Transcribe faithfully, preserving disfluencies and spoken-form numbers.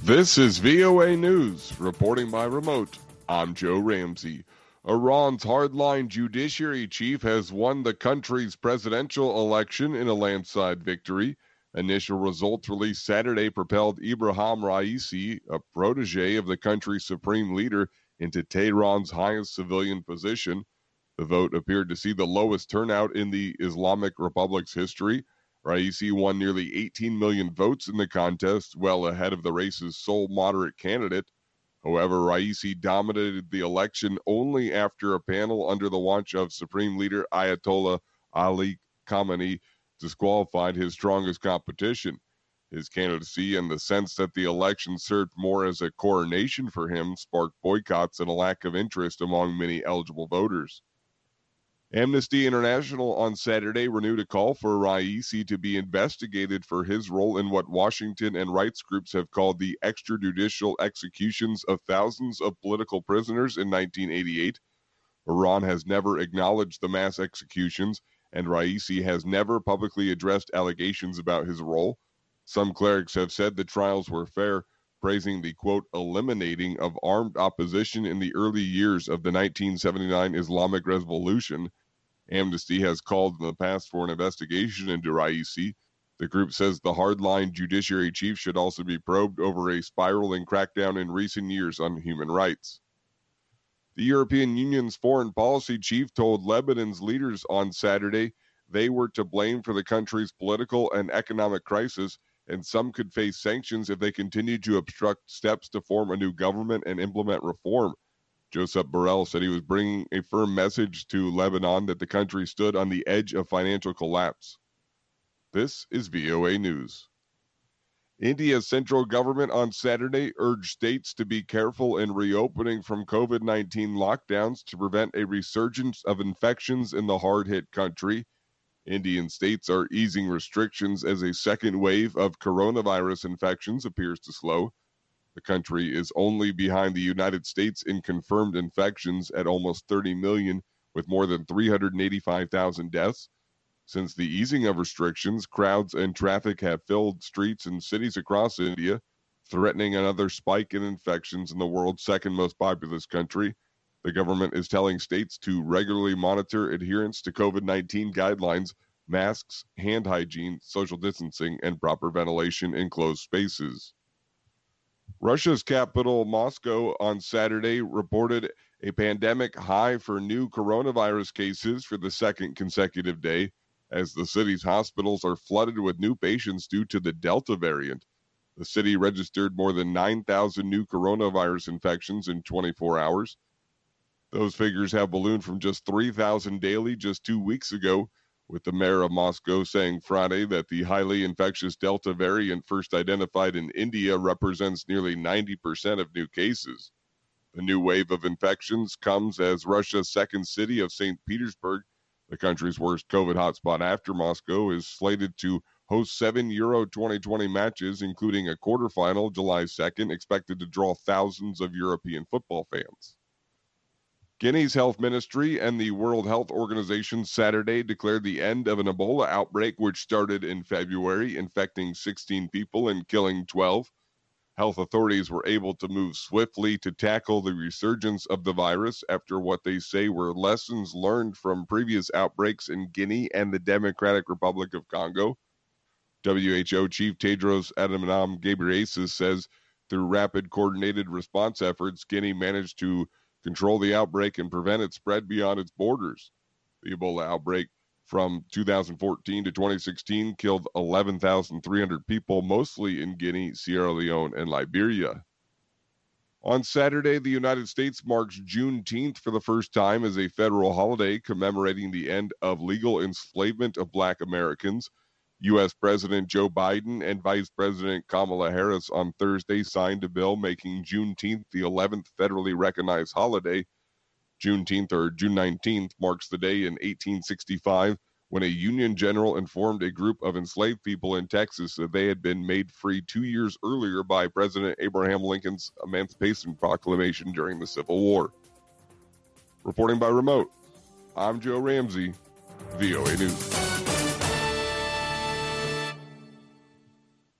This is V O A News, reporting by remote. I'm Joe Ramsey. Iran's hardline judiciary chief has won the country's presidential election in a landslide victory. Initial results released Saturday propelled Ebrahim Raisi, a protege of the country's supreme leader, into Tehran's highest civilian position. The vote appeared to see the lowest turnout in the Islamic Republic's history. Raisi won nearly eighteen million votes in the contest, well ahead of the race's sole moderate candidate. However, Raisi dominated the election only after a panel under the watch of Supreme Leader Ayatollah Ali Khamenei disqualified his strongest competition. His candidacy and the sense that the election served more as a coronation for him sparked boycotts and a lack of interest among many eligible voters. Amnesty International on Saturday renewed a call for Raisi to be investigated for his role in what Washington and rights groups have called the extrajudicial executions of thousands of political prisoners in nineteen eighty-eight. Iran has never acknowledged the mass executions, and Raisi has never publicly addressed allegations about his role. Some clerics have said the trials were fair, praising the, quote, eliminating of armed opposition in the early years of the nineteen seventy-nine Islamic Revolution. Amnesty has called in the past for an investigation into Raisi. The group says the hardline judiciary chief should also be probed over a spiraling crackdown in recent years on human rights. The European Union's foreign policy chief told Lebanon's leaders on Saturday they were to blame for the country's political and economic crisis, and some could face sanctions if they continued to obstruct steps to form a new government and implement reform. Josep Borrell said he was bringing a firm message to Lebanon that the country stood on the edge of financial collapse. This is V O A News. India's central government on Saturday urged states to be careful in reopening from COVID nineteen lockdowns to prevent a resurgence of infections in the hard-hit country. Indian states are easing restrictions as a second wave of coronavirus infections appears to slow. The country is only behind the United States in confirmed infections at almost thirty million, with more than three hundred eighty-five thousand deaths. Since the easing of restrictions, crowds and traffic have filled streets and cities across India, threatening another spike in infections in the world's second most populous country. The government is telling states to regularly monitor adherence to COVID nineteen guidelines, masks, hand hygiene, social distancing, and proper ventilation in closed spaces. Russia's capital, Moscow, on Saturday reported a pandemic high for new coronavirus cases for the second consecutive day, as the city's hospitals are flooded with new patients due to the Delta variant. The city registered more than nine thousand new coronavirus infections in twenty-four hours. Those figures have ballooned from just three thousand daily just two weeks ago, with the mayor of Moscow saying Friday that the highly infectious Delta variant first identified in India represents nearly ninety percent of new cases. The new wave of infections comes as Russia's second city of Saint Petersburg, the country's worst COVID hotspot after Moscow, is slated to host seven Euro twenty twenty matches, including a quarterfinal July second, expected to draw thousands of European football fans. Guinea's health ministry and the World Health Organization Saturday declared the end of an Ebola outbreak which started in February, infecting sixteen people and killing twelve. Health authorities were able to move swiftly to tackle the resurgence of the virus after what they say were lessons learned from previous outbreaks in Guinea and the Democratic Republic of Congo. W H O Chief Tedros Adhanom Ghebreyesus says through rapid coordinated response efforts, Guinea managed to control the outbreak and prevent its spread beyond its borders. The Ebola outbreak from two thousand fourteen to twenty sixteen killed eleven thousand three hundred people, mostly in Guinea, Sierra Leone, and Liberia. On Saturday, the United States marks Juneteenth for the first time as a federal holiday commemorating the end of legal enslavement of Black Americans. U S President Joe Biden and Vice President Kamala Harris on Thursday signed a bill making Juneteenth the eleventh federally recognized holiday. Juneteenth, or June nineteenth, marks the day in eighteen sixty-five when a Union general informed a group of enslaved people in Texas that they had been made free two years earlier by President Abraham Lincoln's Emancipation Proclamation during the Civil War. Reporting by remote, I'm Joe Ramsey, V O A News.